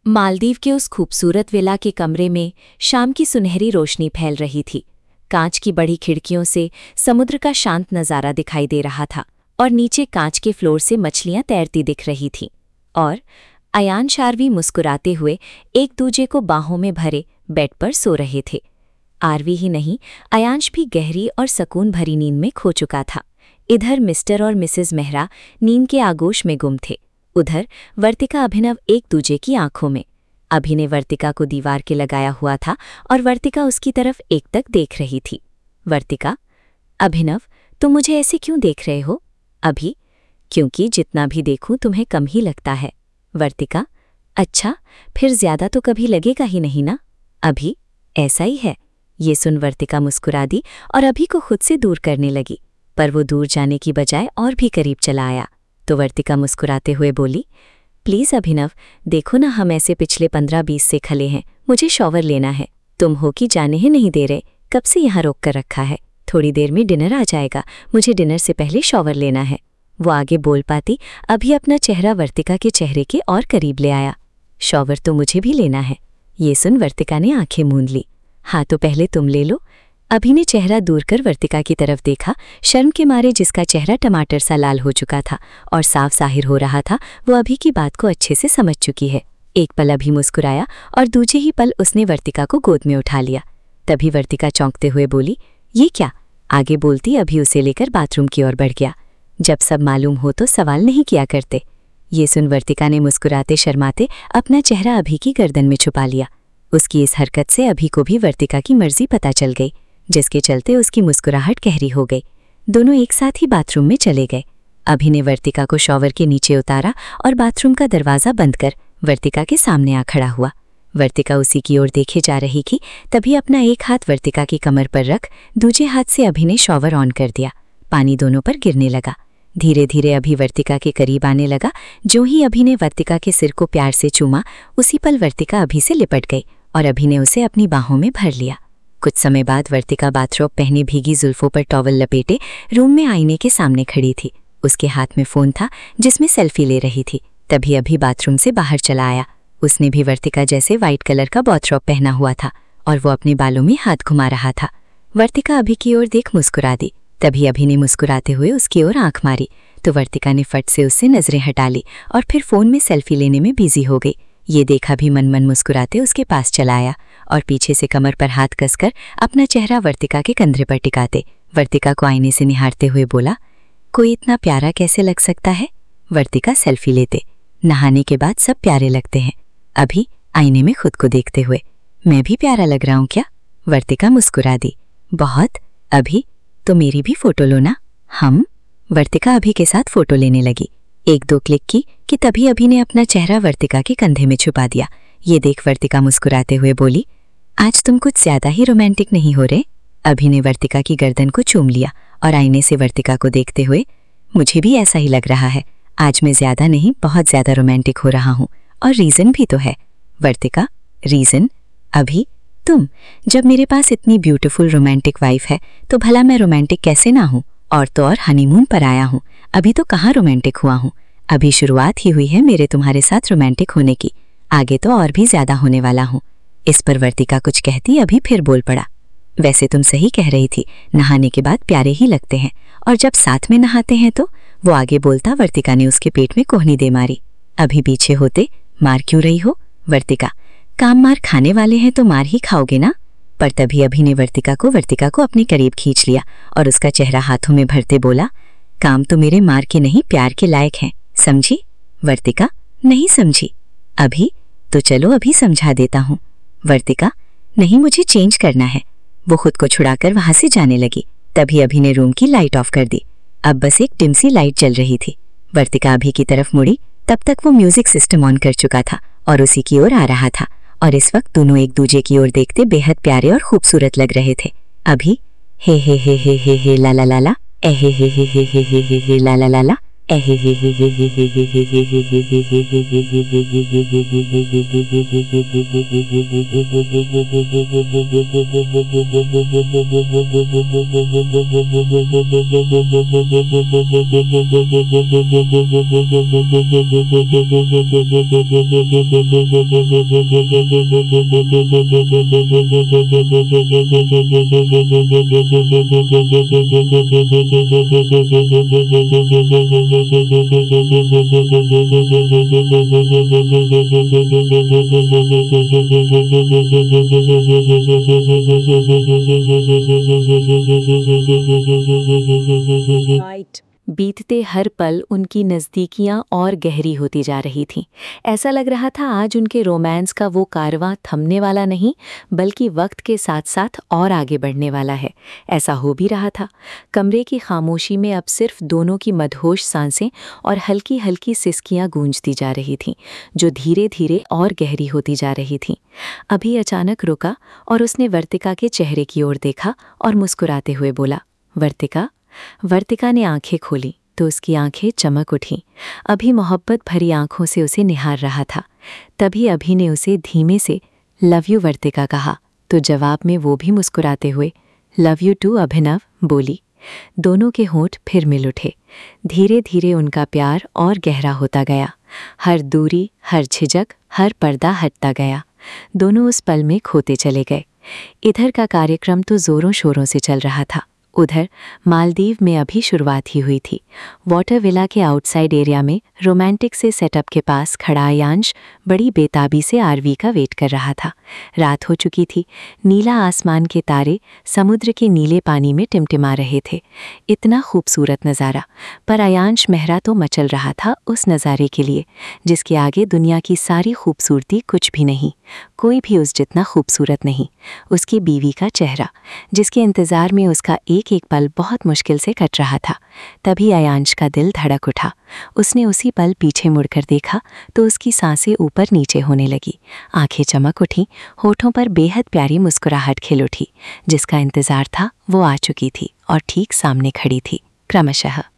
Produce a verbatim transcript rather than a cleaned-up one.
मालदीव के उस खूबसूरत विला के कमरे में शाम की सुनहरी रोशनी फैल रही थी। कांच की बड़ी खिड़कियों से समुद्र का शांत नज़ारा दिखाई दे रहा था और नीचे कांच के फ्लोर से मछलियां तैरती दिख रही थीं। और अयान शारवी मुस्कुराते हुए एक दूजे को बाहों में भरे बेड पर सो रहे थे। आरवी ही नहीं, अयांश भी गहरी और सकून भरी नींद में खो चुका था। इधर मिस्टर और मिसेस मेहरा नींद के आगोश में गुम थे। उधर वर्तिका अभिनव एक दूजे की आंखों में। अभि ने वर्तिका को दीवार के लगाया हुआ था और वर्तिका उसकी तरफ एकटक देख रही थी। वर्तिका, अभिनव, तुम मुझे ऐसे क्यों देख रहे हो? अभि, क्योंकि जितना भी देखूं तुम्हें कम ही लगता है। वर्तिका, अच्छा, फिर ज्यादा तो कभी लगेगा ही नहीं ना? अभि, ऐसा ही है। ये सुन वर्तिका मुस्कुरा दी और अभि को खुद से दूर करने लगी, पर वो दूर जाने की बजाय और भी करीब चला आया। तो वर्तिका मुस्कुराते हुए बोली, प्लीज़ अभिनव, देखो ना, हम ऐसे पिछले पंद्रह बीस से खले हैं। मुझे शॉवर लेना है। तुम हो कि जाने ही नहीं दे रहे, कब से यहाँ रोक कर रखा है। थोड़ी देर में डिनर आ जाएगा, मुझे डिनर से पहले शॉवर लेना है। वो आगे बोल पाती, अभी अपना चेहरा वर्तिका के चेहरे के और करीब ले आया। शॉवर तो मुझे भी लेना है। ये सुन वर्तिका ने आंखें मूंद ली। हाँ, तो पहले तुम ले लो। अभि ने चेहरा दूर कर वर्तिका की तरफ देखा। शर्म के मारे जिसका चेहरा टमाटर सा लाल हो चुका था और साफ जाहिर हो रहा था वो अभि की बात को अच्छे से समझ चुकी है। एक पल अभि मुस्कुराया और दूजे ही पल उसने वर्तिका को गोद में उठा लिया। तभी वर्तिका चौंकते हुए बोली, ये क्या? आगे बोलती अभि उसे लेकर बाथरूम की ओर बढ़ गया। जब सब मालूम हो तो सवाल नहीं किया करते। ये सुन वर्तिका ने मुस्कुराते शर्माते अपना चेहरा अभि की गर्दन में छुपा लिया। उसकी इस हरकत से अभि को भी वर्तिका की मर्जी पता चल गई, जिसके चलते उसकी मुस्कुराहट गहरी हो गई। दोनों एक साथ ही बाथरूम में चले गए। अभि ने वर्तिका को शॉवर के नीचे उतारा और बाथरूम का दरवाज़ा बंद कर वर्तिका के सामने आ खड़ा हुआ। वर्तिका उसी की ओर देखे जा रही थी। तभी अपना एक हाथ वर्तिका की कमर पर रख दूजे हाथ से अभि ने शॉवर ऑन कर दिया। पानी दोनों पर गिरने लगा। धीरे धीरे अभि वर्तिका के करीब आने लगा। जो ही अभि ने वर्तिका के सिर को प्यार से चूमा, उसी पल वर्तिका अभि से लिपट गई और अभि ने उसे अपनी बाहों में भर लिया। कुछ समय बाद वर्तिका बाथरोब पहने भीगी जुल्फों पर टॉवल लपेटे रूम में आईने के सामने खड़ी थी। उसके हाथ में फ़ोन था जिसमें सेल्फी ले रही थी। तभी अभि बाथरूम से बाहर चला आया। उसने भी वर्तिका जैसे वाइट कलर का बाथरोब पहना हुआ था और वो अपने बालों में हाथ घुमा रहा था। वर्तिका अभि की ओर देख मुस्कुरा दी। तभी अभि ने मुस्कुराते हुए उसकी ओर आंख मारी तो वर्तिका ने फट से उससे नजरें हटा ली और फिर फ़ोन में सेल्फी लेने में बिजी हो गई। ये देखा भी मन मन मुस्कुराते उसके पास चला आया और पीछे से कमर पर हाथ कसकर अपना चेहरा वर्तिका के कंधे पर टिकाते वर्तिका को आईने से निहारते हुए बोला, कोई इतना प्यारा कैसे लग सकता है? वर्तिका सेल्फी लेते, नहाने के बाद सब प्यारे लगते हैं। अभी आईने में खुद को देखते हुए, मैं भी प्यारा लग रहा हूँ क्या? वर्तिका मुस्कुरा दी। बहुत। अभी तो मेरी भी फोटो लो ना। हम? वर्तिका अभि के साथ फोटो लेने लगी। एक दो क्लिक की कि तभी अभि ने अपना चेहरा वर्तिका के कंधे में छुपा दिया। ये देख वर्तिका मुस्कुराते हुए बोली, आज तुम कुछ ज्यादा ही रोमांटिक नहीं हो रहे? अभि ने वर्तिका की गर्दन को चूम लिया और आईने से वर्तिका को देखते हुए, मुझे भी ऐसा ही लग रहा है। आज मैं ज्यादा नहीं, बहुत ज्यादा रोमांटिक हो रहा हूँ और रीजन भी तो है। वर्तिका, रीजन? अभि, तुम? जब मेरे पास इतनी ब्यूटीफुल रोमांटिक वाइफ है तो भला मैं रोमांटिक कैसे ना हूँ? और तो और हनीमून पर आया हूँ, अभी तो कहाँ रोमांटिक हुआ हूँ। अभी शुरुआत ही हुई है मेरे तुम्हारे साथ रोमांटिक होने की, आगे तो और भी ज्यादा होने वाला हूँ। इस पर वर्तिका कुछ कहती अभी फिर बोल पड़ा, वैसे तुम सही कह रही थी, नहाने के बाद प्यारे ही लगते हैं और जब साथ में नहाते हैं तो। वो आगे बोलता वर्तिका ने उसके पेट में कोहनी दे मारी। अभी पीछे होते, मार क्यों रही हो? वर्तिका, काम मार खाने वाले हैं तो मार ही खाओगे ना। पर तभी अभि ने वर्तिका को वर्तिका को अपने करीब खींच लिया और उसका चेहरा हाथों में भरते बोला, काम तो मेरे मार के नहीं प्यार के लायक हैं, समझी? वर्तिका, नहीं समझी। अभी तो चलो अभी समझा देता हूँ। वर्तिका, नहीं, मुझे चेंज करना है। वो खुद को छुड़ाकर वहां से जाने लगी। तभी अभि ने रूम की लाइट ऑफ कर दी। अब बस एक डिम सी लाइट जल रही थी। वर्तिका अभि की तरफ मुड़ी, तब तक वो म्यूजिक सिस्टम ऑन कर चुका था और उसी की ओर आ रहा था और इस वक्त दोनों एक दूजे की ओर देखते बेहद प्यारे और खूबसूरत लग रहे थे। अभी हे हे हे हे हे हे ला ला ला ला, ए हे हे हे हे हे हे हे हे ला ला ला ला, बीतते हर पल उनकी नज़दीकियां और गहरी होती जा रही थीं। ऐसा लग रहा था आज उनके रोमांस का वो कारवां थमने वाला नहीं, बल्कि वक्त के साथ साथ और आगे बढ़ने वाला है। ऐसा हो भी रहा था। कमरे की खामोशी में अब सिर्फ दोनों की मदहोश सांसें और हल्की हल्की सिसकियां गूंजती जा रही थीं, जो धीरे धीरे और गहरी होती जा रही थीं। अभी अचानक रुका और उसने वर्तिका के चेहरे की ओर देखा और मुस्कुराते हुए बोला, वर्तिका। वर्तिका ने आंखें खोली तो उसकी आंखें चमक उठीं। अभी मोहब्बत भरी आंखों से उसे निहार रहा था। तभी अभी ने उसे धीमे से लव यू वर्तिका कहा, तो जवाब में वो भी मुस्कुराते हुए लव यू टू अभिनव बोली। दोनों के होंठ फिर मिल उठे। धीरे धीरे उनका प्यार और गहरा होता गया। हर दूरी, हर झिझक, हर पर्दा हटता गया। दोनों उस पल में खोते चले गए। इधर का कार्यक्रम तो जोरों शोरों से चल रहा था। उधर मालदीव में अभी शुरुआत ही हुई थी। वाटर विला के आउटसाइड एरिया में रोमांटिक से सेटअप के पास खड़ा आयांश बड़ी बेताबी से आरवी का वेट कर रहा था। रात हो चुकी थी। नीला आसमान के तारे समुद्र के नीले पानी में टिमटिमा रहे थे। इतना खूबसूरत नज़ारा, पर आयांश मेहरा तो मचल रहा था उस नज़ारे के लिए, जिसके आगे दुनिया की सारी खूबसूरती कुछ भी नहीं। कोई भी उस जितना खूबसूरत नहीं। उसकी बीवी का चेहरा, जिसके इंतज़ार में उसका एक एक पल बहुत मुश्किल से कट रहा था। तभी आयांश का दिल धड़क उठा। उसने उसी पल पीछे मुड़कर देखा तो उसकी सांसें ऊपर नीचे होने लगी। आंखें चमक उठीं, होठों पर बेहद प्यारी मुस्कुराहट खिल उठी। जिसका इंतज़ार था वो आ चुकी थी और ठीक सामने खड़ी थी, क्रमशः।